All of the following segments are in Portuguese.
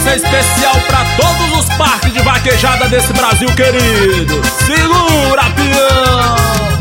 Essa é especial pra todos os parques de vaquejada desse Brasil querido. Segura, peão!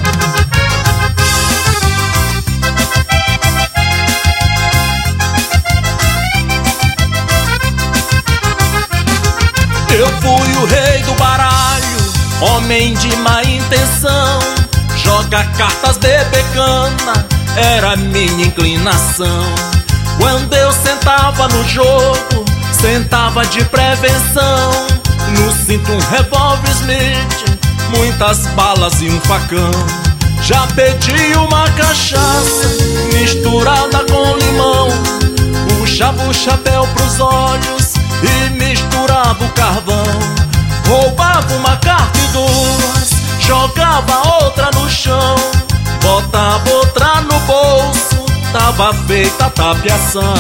Eu fui o rei do baralho, homem de má intenção. Joga cartas, beber cana, era minha inclinação. Quando eu sentava no jogo, sentava de prevenção. No cinto um revólver Smith, muitas balas e um facão. Já pedi uma cachaça misturada com limão. Puxava o chapéu pros olhos e misturava o carvão. Roubava uma carta e duas, jogava outra no chão. Botava outra no bolso, tava feita a tapiação.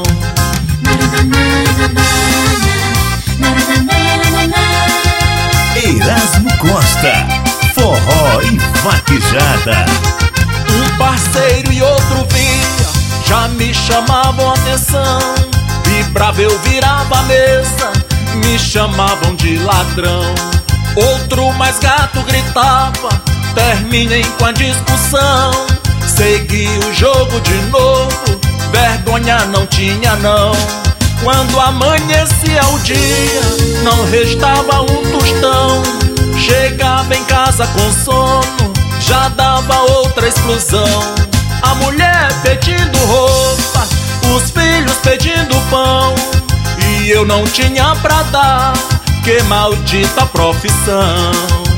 Erasmo Costa, forró e vaquejada. Um parceiro e outro via, já me chamavam a atenção. E bravo eu virava a mesa, me chamavam de ladrão. Outro mais gato gritava, terminem com a discussão. Segui o jogo de novo, vergonha não tinha não. Quando amanhecia o dia, não restava um tostão. Chegava em casa com sono, já dava outra explosão. A mulher pedindo roupa, os filhos pedindo pão, e eu não tinha pra dar, que maldita profissão.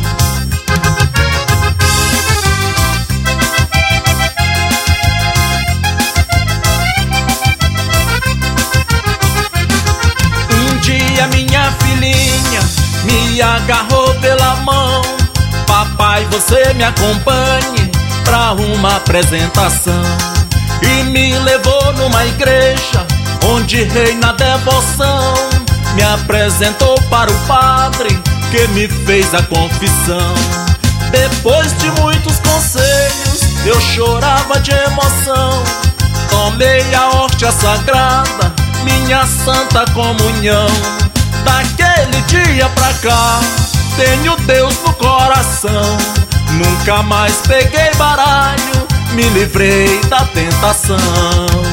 Um dia minha filhinha me agarrou pela mão. Papai, você me acompanhe pra uma apresentação. E me levou numa igreja onde reina a devoção. Me apresentou para o padre que me fez a confissão. Depois de muitos conselhos, eu chorava de emoção. Tomei a hóstia sagrada, minha santa comunhão. Daquele dia pra cá, tenho Deus no coração. Nunca mais peguei baralho, me livrei da tentação.